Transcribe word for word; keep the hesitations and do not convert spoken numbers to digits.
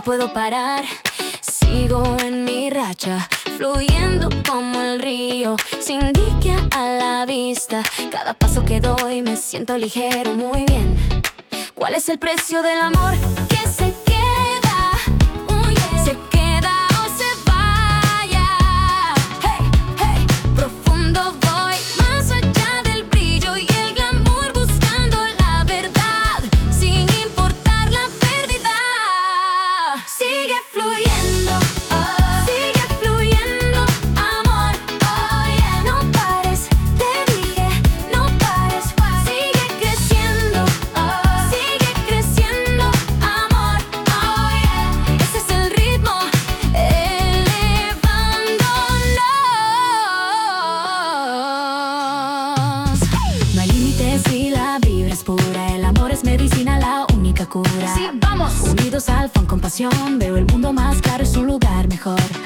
puedo parar. Sigo en mi racha, fluyendo como el río, sin dique a la vista. Cada paso que doy me siento ligero, muy bien. ¿Cuál es el precio del amor que se queda? Oh, yeah. ¿Se queda o se vaya? Hey, hey, profundo voy, más allá del brillo y el glamour, buscando la verdad, sin importar la pérdida. Sigue fluyendo, oh, sigue fluyendo, amor, oh yeah. No pares, te dije, no pares, sigue creciendo, oh, sigue creciendo, amor, oh yeah. Ese es el ritmo, elevándonos. No hay límites si la vibra es pura, el amor es medicina, la única cura. Sí, vamos. Unidos al funk con pasión, veo el mundo más claro, es un lugar mejor.